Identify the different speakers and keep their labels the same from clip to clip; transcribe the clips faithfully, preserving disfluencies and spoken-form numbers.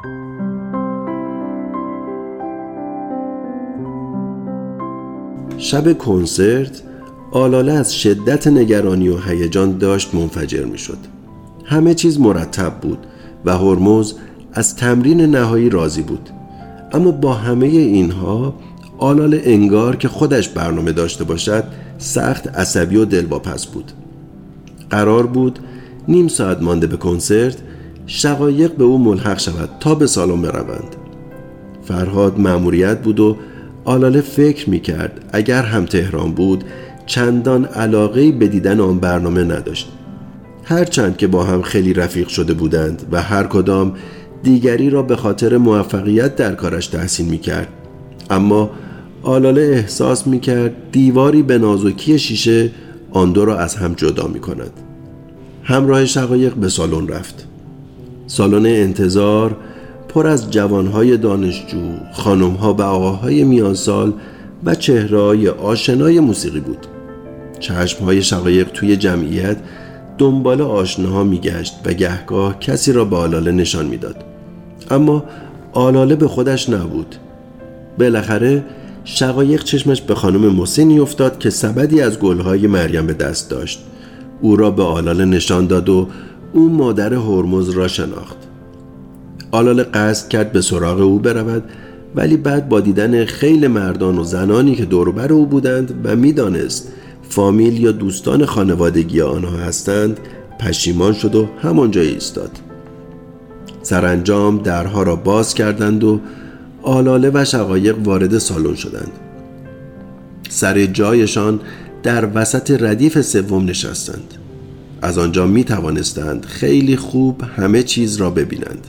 Speaker 1: شب کنسرت آلاله از شدت نگرانی و هیجان داشت منفجر می شد. همه چیز مرتب بود و هرمز از تمرین نهایی راضی بود. اما با همه اینها آلاله انگار که خودش برنامه داشته باشد سخت عصبی و دلواپس بود. قرار بود نیم ساعت مانده به کنسرت شقایق به او ملحق شود تا به سالن بروند. فرهاد مأموریت بود و آلاله فکر می‌کرد اگر هم تهران بود چندان علاقه‌ای به دیدن آن برنامه نداشت. هرچند که با هم خیلی رفیق شده بودند و هر کدام دیگری را به خاطر موفقیت در کارش تحسین می‌کرد، اما آلاله احساس می‌کرد دیواری به نازکی شیشه آن دو را از هم جدا می‌کند. همراه شقایق به سالن رفت. سالن انتظار پر از جوانهای دانشجو، خانمها و آقاهای میانسال و چهره‌های آشنای موسیقی بود. چشمهای شقایق توی جمعیت دنبال آشناها میگشت و گهگاه کسی را به آلاله نشان میداد، اما آلاله به خودش نبود. بالاخره شقایق چشمش به خانم محسنی افتاد که سبدی از گلهای مریم به دست داشت. او را به آلاله نشان داد و او مادر هرمز را شناخت. آلاله قصد کرد به سراغ او برود، ولی بعد با دیدن خیل مردان و زنانی که دور و بر او بودند و میدانست فامیل یا دوستان خانوادگی آنها هستند پشیمان شد و همانجا ایستاد. سرانجام درها را باز کردند و آلاله و شقایق وارد سالن شدند. سر جایشان در وسط ردیف سوم نشستند. از آنجا می توانستند خیلی خوب همه چیز را ببینند.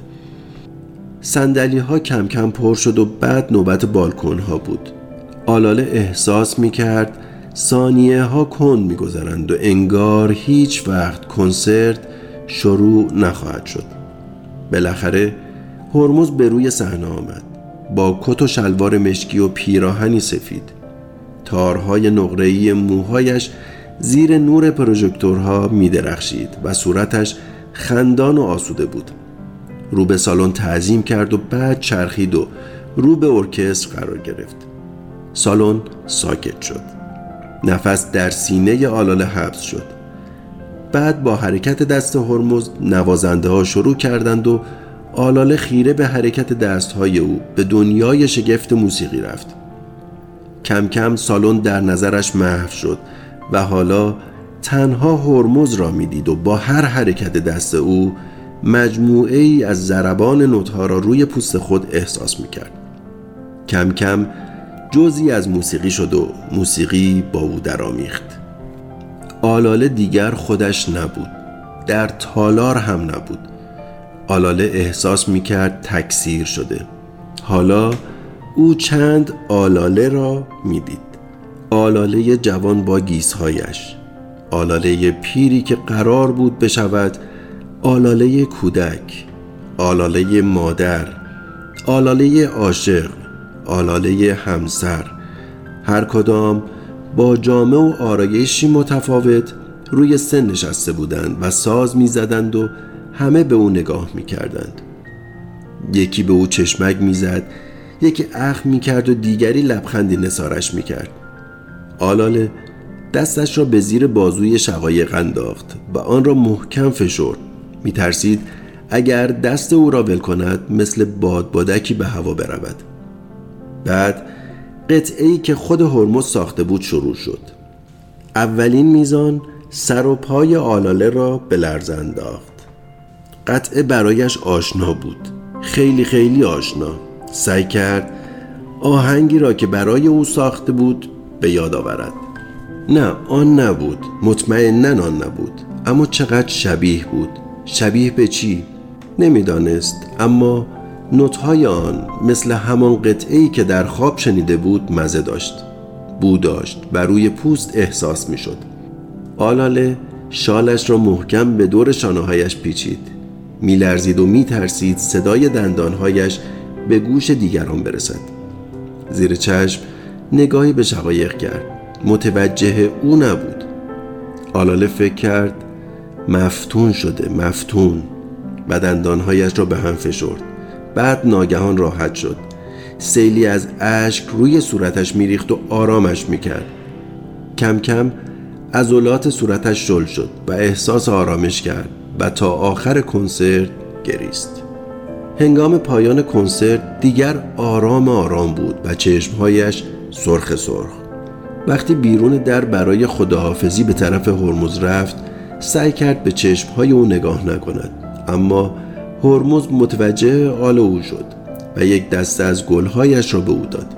Speaker 1: صندلی ها کم کم پر شد و بعد نوبت بالکن ها بود. آلاله احساس می کرد ثانیه ها کند می گذرند و انگار هیچ وقت کنسرت شروع نخواهد شد. بالاخره هرمز به روی صحنه آمد با کت و شلوار مشکی و پیراهنی سفید. تارهای نقره‌ای موهایش زیر نور پروژکتورها می درخشید و صورتش خندان و آسوده بود. رو به سالن تعظیم کرد و بعد چرخید و رو به ارکستر قرار گرفت. سالن ساکت شد. نفس در سینه آلاله حبس شد. بعد با حرکت دست هرمز نوازنده ها شروع کردند و آلاله خیره به حرکت دستهای او به دنیای شگفت موسیقی رفت. کم کم سالن در نظرش محو شد و حالا تنها هرمز را می دید و با هر حرکت دست او مجموعه ای از ضربان نوت‌ها را روی پوست خود احساس می کرد. کم کم جزئی از موسیقی شد و موسیقی با او درآمیخت. آلاله دیگر خودش نبود، در تالار هم نبود. آلاله احساس می کرد تکثیر شده. حالا او چند آلاله را می دید. آلاله جوان با گیسهایش، آلاله پیری که قرار بود بشود آلاله کودک، آلاله مادر، آلاله عاشق، آلاله همسر، هر کدام با جامه و آرایشی متفاوت روی سن نشسته بودند و ساز می زدند و همه به او نگاه می کردند. یکی به او چشمک می زد، یکی اخم می کرد و دیگری لبخندی نثارش می کرد. آلاله دستش را به زیر بازوی شقایق انداخت و آن را محکم فشرد. می ترسید اگر دست او را ول کند مثل بادبادکی به هوا برود. بعد قطعه‌ای که خود هرمز ساخته بود شروع شد. اولین میزان سر و پای آلاله را به لرز انداخت. قطعه برایش آشنا بود، خیلی خیلی آشنا. سعی کرد آهنگی را که برای او ساخته بود به یاد آورد. نه، آن نبود، مطمئناً آن نبود، اما چقدر شبیه بود. شبیه به چی؟ نمیدانست، اما نوت‌های آن مثل همان قطعه‌ای که در خواب شنیده بود مزه داشت، بو داشت و روی پوست احساس می شد. آلاله شالش را محکم به دور شانه‌هایش پیچید. می لرزید و می ترسید صدای دندانهایش به گوش دیگران برسد. زیر چشم نگاهی به شقایق کرد، متوجه او نبود. آلاله فکر کرد مفتون شده، مفتون، و دندانهایش را به هم فشرد. بعد ناگهان راحت شد. سیلی از اشک روی صورتش میریخت و آرامش میکرد. کم کم عضلات صورتش شل شد و احساس آرامش کرد و تا آخر کنسرت گریست. هنگام پایان کنسرت دیگر آرام آرام بود و چشمهایش سرخ سرخ. وقتی بیرون در برای خداحافظی به طرف هرمز رفت، سعی کرد به چشمهای او نگاه نکند، اما هرمز متوجه حال او شد و یک دسته از گلهایش را به او داد.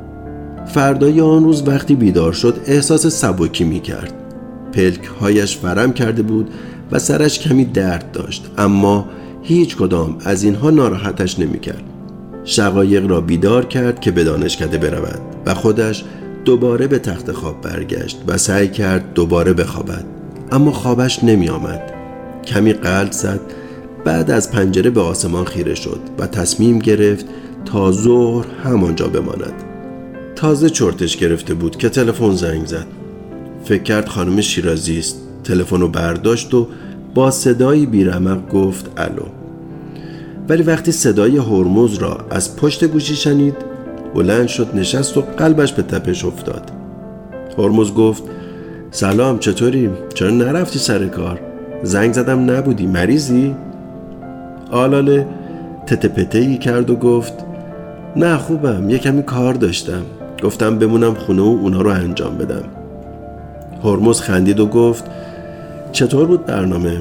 Speaker 1: فردای آن روز وقتی بیدار شد احساس سبکی می کرد. پلکهایش ورم کرده بود و سرش کمی درد داشت، اما هیچ کدام از اینها ناراحتش نمی کرد. شقایق را بیدار کرد که به دانشکده برود و خودش دوباره به تخت خواب برگشت و سعی کرد دوباره بخوابد، اما خوابش نمی آمد. کمی قلط زد، بعد از پنجره به آسمان خیره شد و تصمیم گرفت تا ظهر همانجا بماند. تازه چرتش گرفته بود که تلفن زنگ زد. فکر کرد خانم شیرازی است. تلفن رو برداشت و با صدایی بیرمق گفت الو. ولی وقتی صدای هرمز را از پشت گوشی شنید، بلند شد، نشست و قلبش به تپش افتاد. هرمز گفت سلام، چطوری؟ چرا نرفتی سر کار؟ زنگ زدم نبودی، مریضی؟ آلاله تته پته‌ای کرد و گفت نه خوبم، یه کمی کار داشتم، گفتم بمونم خونه و اونا رو انجام بدم. هرمز خندید و گفت چطور بود برنامه؟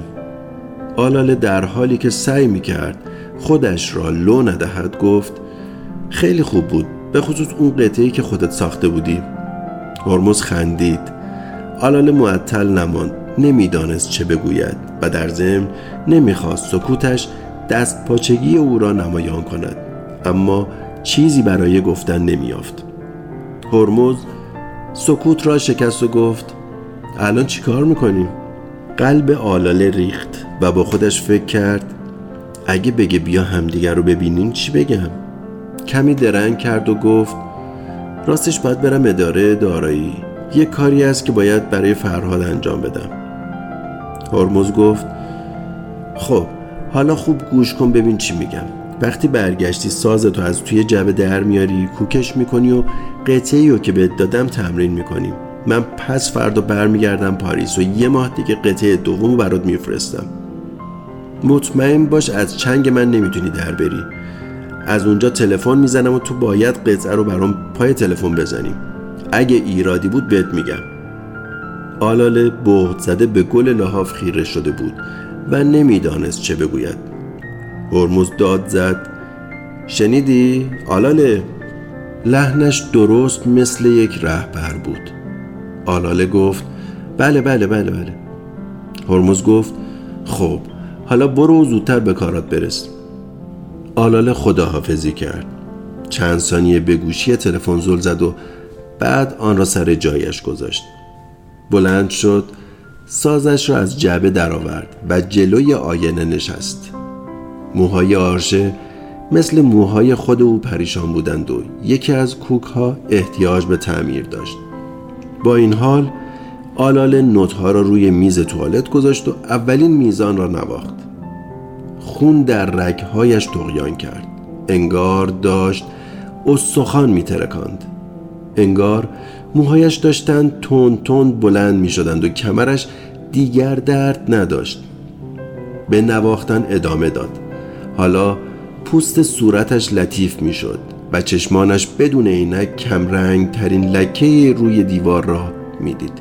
Speaker 1: آلاله در حالی که سعی میکرد خودش را لو ندهد گفت خیلی خوب بود، به خصوص اون قطعه‌ای که خودت ساخته بودی. هرمز خندید. آلاله معطل نماند، نمیدانست چه بگوید و در ضمن نمیخواست سکوتش دست پاچگی او را نمایان کند، اما چیزی برای گفتن نمیافت. هرمز سکوت را شکست و گفت الان چی کار میکنیم؟ قلب آلاله ریخت و با خودش فکر کرد اگه بگه بیا همدیگر رو ببینیم چی بگم؟ کمی درنگ کرد و گفت راستش باید برم اداره دارایی، یه کاری هست که باید برای فرهاد انجام بدم. هرمز گفت خب حالا خوب گوش کن ببین چی میگم. وقتی برگشتی سازتو از توی جعبه در میاری، کوکش میکنی و قطعه‌ای رو که بهت دادم تمرین میکنیم. من پس فردا برمیگردم پاریس و یه ماه دیگه قطعه دومو برات میفرستم. مطمئن باش از چنگ من نمیتونی در بری. از اونجا تلفن میزنم و تو باید قطعه رو برام پای تلفن بزنیم. اگه ایرادی بود بهت میگم. آلاله بهت زده به گل لحاف خیره شده بود و نمیدانست چه بگوید. هرمز داد زد شنیدی؟ آلاله. لحنش درست مثل یک رهبر بود. آلاله گفت بله بله بله بله. هرمز گفت خب حالا برو زودتر به کارات برس. آلاله خداحافظی کرد. چند ثانیه به گوشی تلفن زل زد و بعد آن را سر جایش گذاشت. بلند شد، سازش را از جعبه درآورد و جلوی آینه نشست. موهای آرشه مثل موهای خود او پریشان بودند و یکی از کوک ها احتیاج به تعمیر داشت. با این حال آلاله نوت‌ها را روی میز توالت گذاشت و اولین میزان را نواخت. خون در رگ‌هایش طغیان کرد. انگار داشت استخوان می‌ترکاند. انگار موهایش داشتند تند تند بلند می‌شدند و کمرش دیگر درد نداشت. به نواختن ادامه داد. حالا پوست صورتش لطیف می‌شد و چشمانش بدون عینک کمرنگ ترین لکه روی دیوار را می‌دید.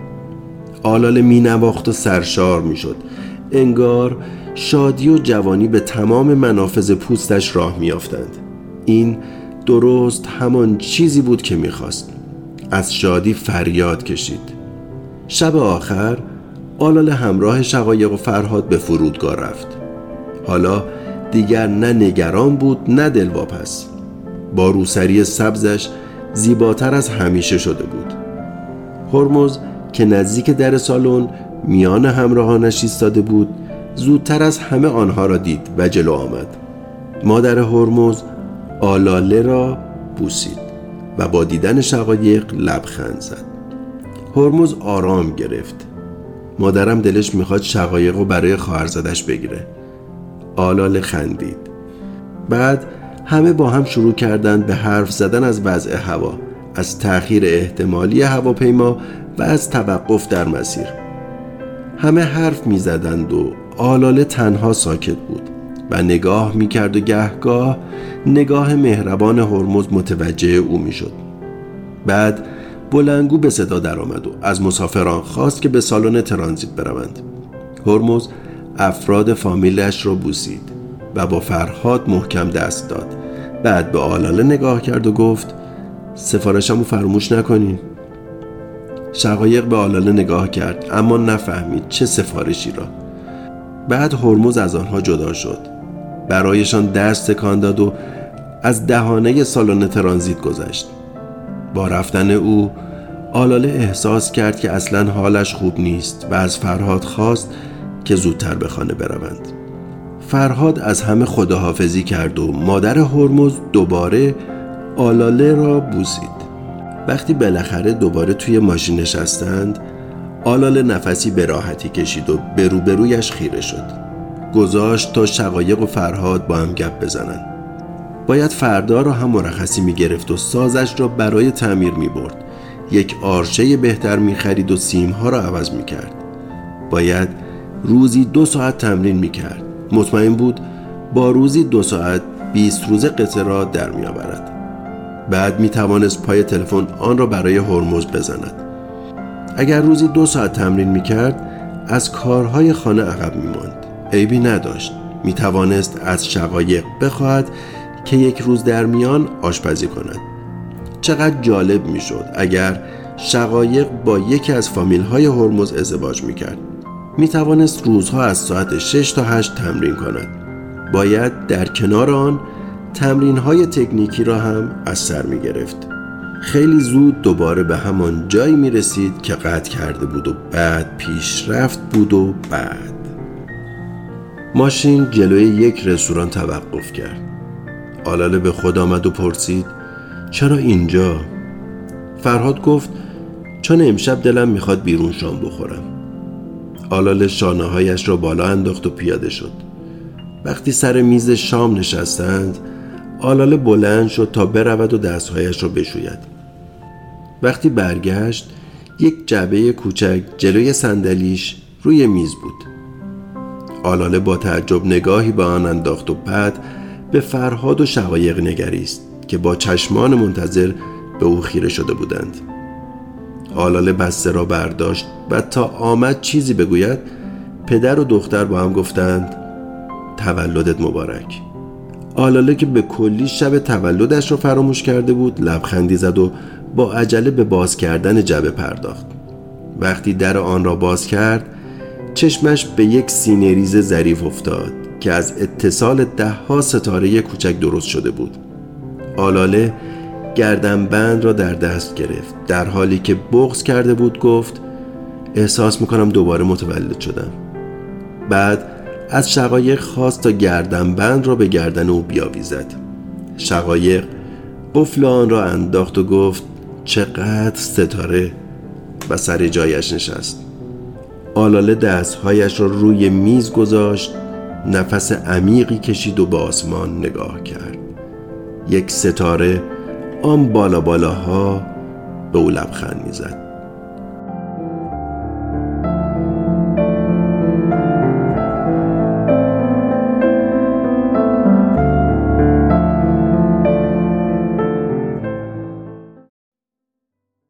Speaker 1: آلاله می‌نواخت و سرشار می‌شد. انگار شادی و جوانی به تمام منافذ پوستش راه می‌یافتند. این درست همان چیزی بود که می‌خواست. از شادی فریاد کشید. شب آخر آلاله همراه شقایق و فرهاد به فرودگاه رفت. حالا دیگر نه نگران بود نه دلواپس. با روسری سبزش زیباتر از همیشه شده بود. هرمز که نزدیک در سالن میان همراهانش ایستاده بود زودتر از همه آنها را دید و جلو آمد. مادر هرمز آلاله را بوسید و با دیدن شقایق لبخند زد. هرمز آرام گرفت. مادرم دلش میخواد شقایق رو برای خواهرزادش بگیره. آلاله خندید. بعد همه با هم شروع کردند به حرف زدن از وضع هوا، از تأخیر احتمالی هواپیما و از توقف در مسیر. همه حرف می زدند و آلاله تنها ساکت بود و نگاه می کرد و گهگاه نگاه مهربان هرمز متوجه او می شد. بعد بلندگو به صدا در آمد و از مسافران خواست که به سالن ترانزیت بروند. هرمز افراد فامیلش را بوسید و با فرهاد محکم دست داد. بعد به آلاله نگاه کرد و گفت سفارشمو فراموش نکنین. شقایق به آلاله نگاه کرد اما نفهمید چه سفارشی را. بعد هرمز از آنها جدا شد، برایشان دست تکان داد و از دهانه سالن ترانزیت گذشت. با رفتن او آلاله احساس کرد که اصلا حالش خوب نیست و از فرهاد خواست که زودتر به خانه بروند. فرهاد از همه خداحافظی کرد و مادر هرمز دوباره آلاله را بوسید. وقتی بالاخره دوباره توی ماشین نشستند، آلاله نفسی به راحتی کشید و به روبرویش خیره شد. گذاشت تا شقایق و فرهاد با هم گپ بزنند. باید فردا را هم مرخصی می گرفت و سازش را برای تعمیر می برد. یک آرشه بهتر می خرید و سیمها را عوض می کرد. باید روزی دو ساعت تمرین می کرد. مطمئن بود با روزی دو ساعت بیست روزه قطعه را در می آورد. بعد می توانست پای تلفن آن را برای هرمز بزند. اگر روزی دو ساعت تمرین می کرد از کارهای خانه عقب می ماند. عیبی نداشت. می توانست از شقایق بخواهد که یک روز در میان آشپزی کند. چقدر جالب می شد اگر شقایق با یکی از فامیل های هرمز ازدواج می کرد. می توانست روزها از ساعت شش تا هشت تمرین کند. باید در کنار آن تمرین های تکنیکی را هم از سر می گرفت. خیلی زود دوباره به همان جایی می رسید که قطع کرده بود و بعد پیشرفت بود و بعد ماشین جلوی یک رستوران توقف کرد. آلاله به خود آمد و پرسید چرا اینجا؟ فرهاد گفت چون امشب دلم میخواد بیرون شام بخورم. آلاله شانه هایش را بالا انداخت و پیاده شد. وقتی سر میز شام نشستند، آلاله بلند شد تا برود و دستهایش را بشوید. وقتی برگشت، یک جعبه کوچک جلوی صندلیش روی میز بود. آلاله با تعجب نگاهی به آن انداخت و بعد به فرهاد و شقایق نگریست که با چشمان منتظر به او خیره شده بودند. آلاله بسته را برداشت و تا آمد چیزی بگوید، پدر و دختر با هم گفتند تولدت مبارک. آلاله که به کلی شب تولدش را فراموش کرده بود، لبخندی زد و با عجله به باز کردن جعبه پرداخت. وقتی در آن را باز کرد، چشمش به یک سینه ریز ظریف افتاد که از اتصال ده ها ستاره کوچک درست شده بود. آلاله گردنبند را در دست گرفت. در حالی که بغض کرده بود گفت احساس میکنم دوباره متولد شدم. بعد از شقایق خواست تا گردنبند را به گردن او بیاویزد. شقایق قفل آن را انداخت و گفت چقدر ستاره و سر جایش نشست. آلاله دستهایش را روی میز گذاشت، نفس عمیقی کشید و به آسمان نگاه کرد. یک ستاره آن بالا بالاها به او لبخند می‌زد.